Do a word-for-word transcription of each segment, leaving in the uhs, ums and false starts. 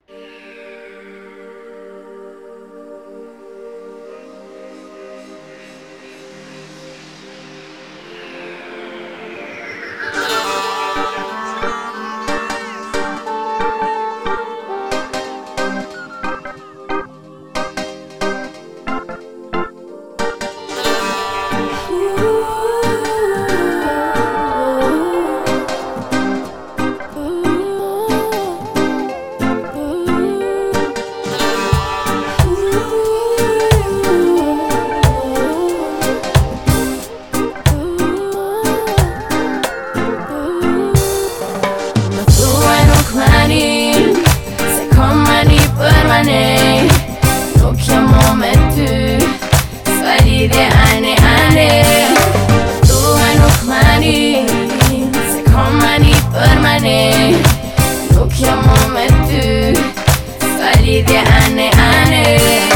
Nuk jam mo me ty, s'ka lidhje ane ane. Thuaj nuk mani, se kom mani për mani. Nuk jam mo me ty, s'ka lidhje ane ane.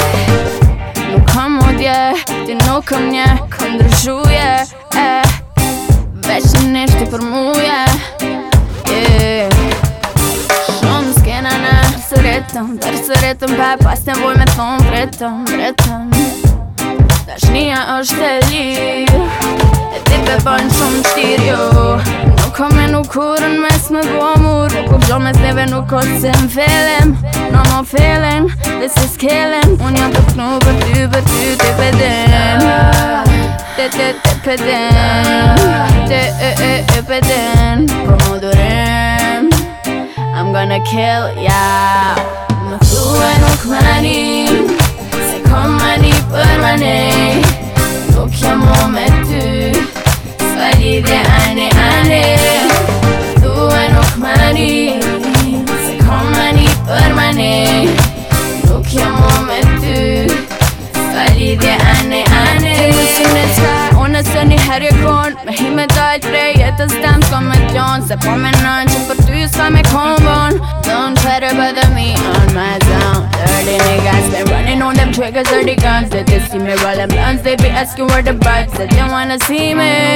Nuk kam modje, ti nuk kam nje, kam ndryshuje eh. Veç në neshti për muje yeah. Shumë s'kena në sëretëm, tërë sëretëm pe pas nevoj me thonë vretëm, vretëm. Dashnia është e lirë, e ti pe bën shumë qtirë jo. Nuk kom e nuk kurën mes me bo mur, po ku gjo mes neve nuk o se m'felem. No no felen, dhe se s'kelen, unë jam të knu për ty, për ty te peden. Te te te peden, te e e e peden. Po mu durim, I'm gonna kill ya. Më thuaj nuk mani, se kom mani për mani. Nuk jam mo me ty, s'ka lidhje ane ane. Më thuaj nuk mani, se kom mani për mani. Nuk jam mo me ty, s'ka lidhje ane ane. Ti më syne qka, unë se një herë kon, me hi me dajt prej jetës tem s'ka me t'lon. Se po me nën që për ty s'ka me kombon. Don't try to bother me on my zone. Dirty niggas been running on them triggers, dirty guns. They just see me rolling blunts, they be asking where the vibes. They don't wanna see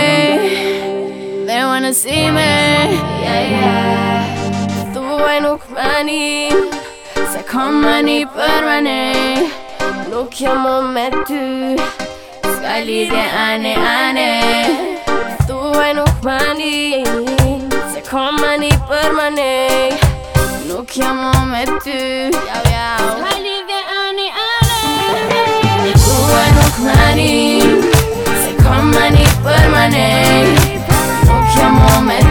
me, they wanna see me yeah, yeah. Thuaj nuk mani, se kom mani për mani. Nuk jam mo me ty, s'ka lidhje ane ane. Thuaj nuk mani, se kom mani për mani. Nuk jam mo me ty, s'ka lidhje ane ane. Thuaj nuk mani, se kom mani për mani. Nuk jam mo me